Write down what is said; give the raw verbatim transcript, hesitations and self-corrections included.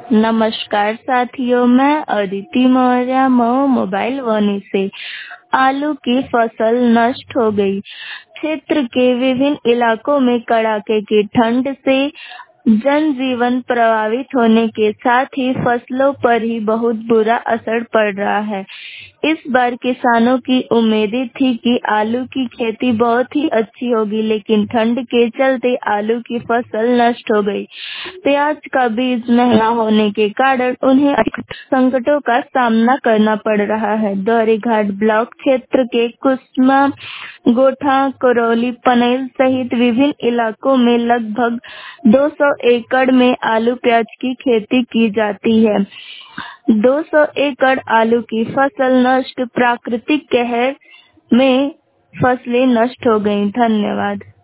नमस्कार साथियों, मैं अदिति मौर्य मऊ मोबाइल वानी से। आलू की फसल नष्ट हो गई। क्षेत्र के विभिन्न इलाकों में कड़ाके की ठंड से जनजीवन प्रभावित होने के साथ ही फसलों पर ही बहुत बुरा असर पड़ रहा है। इस बार किसानों की उम्मीदें थी कि आलू की खेती बहुत ही अच्छी होगी, लेकिन ठंड के चलते आलू की फसल नष्ट हो गई। प्याज का बीज महंगा होने के कारण उन्हें अधिक संकटों का सामना करना पड़ रहा है। दौरीघाट ब्लॉक क्षेत्र के कुसमा, गोठा, करौली, पनेल सहित विभिन्न इलाकों में लगभग दो सौ एकड़ में आलू प्याज की खेती की जाती है। दो सौ एकड़ आलू की फसल नष्ट। प्राकृतिक कहर में फसलें नष्ट हो गईं। धन्यवाद।